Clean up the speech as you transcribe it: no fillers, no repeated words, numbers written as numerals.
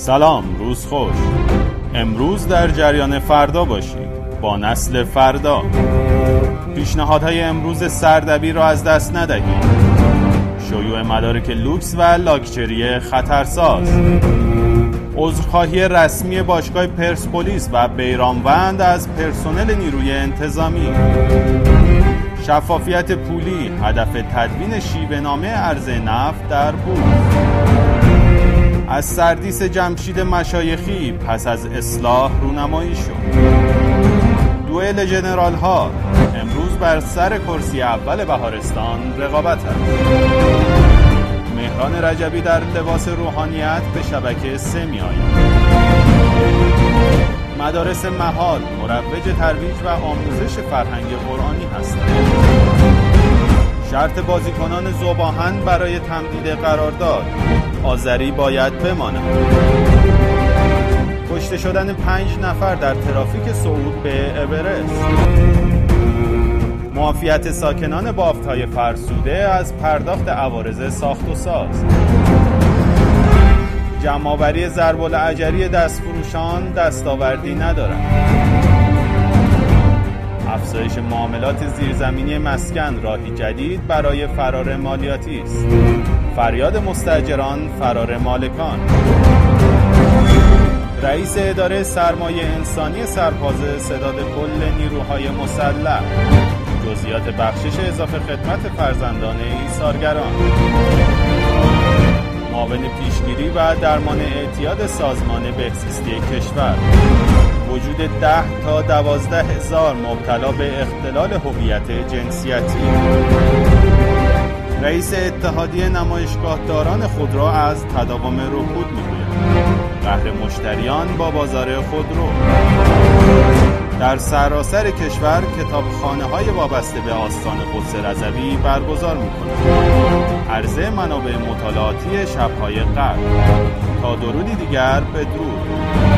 سلام، روز خوش. امروز در جریان فردا باشید با نسل فردا. پیشنهادهای امروز سردبیر را از دست ندهید. شیوع مدارک لوکس و لاکچری خطرساز. عذرخواهی رسمی باشگاه پرسپولیس و بیرانوند از پرسنل نیروی انتظامی. شفافیت پولی هدف تدوین شیوه‌نامه عرضه نفت در بورس. از سردیس جمشید مشایخی پس از اصلاح رونمایی شد. دوئل ژنرال ها امروز بر سر کرسی اول بهارستان رقابت است. مهران رجبی در لباس روحانیت به شبکه 3 می‌آید. مدارس محال مروج ترویج و آموزش فرهنگ قرآنی هستند. شرط بازیکنان ذوب‌آهن برای تمدید قرارداد: آذری باید بماند. کشته شدن 5 نفر در ترافیک صعود به اورست. معافیت ساکنان بافت‌های فرسوده از پرداخت عوارض ساخت و ساز. جمع‌آوری ضرب‌الاجری دستفروشان دستاوردی ندارد. افزایش معاملات زیرزمینی مسکن راهی جدید برای فرار مالیاتی است. فریاد مستاجران فرار مالکان. رئیس اداره سرمایه انسانی سرباز ستاد کل نیروهای مسلح. جزئیات بخشش اضافه خدمت فرزندان ایثارگران. معاون پیشگیری و درمان اعتیاد سازمان بهزیستی کشور. وجود 10 تا 12,000 مبتلا به اختلال هویت جنسیتی. رئیس اتحادیه نمایشگاهداران خودرو از تداوم رکود میگوید. قهر مشتریان با بازار خودرو. در سراسر کشور کتابخانه‌های وابسته به آستان قدس رضوی برگزار می‌کنند. عرضه منابع مطالعاتی شب‌های قدر. تا درودی دیگر بدرود.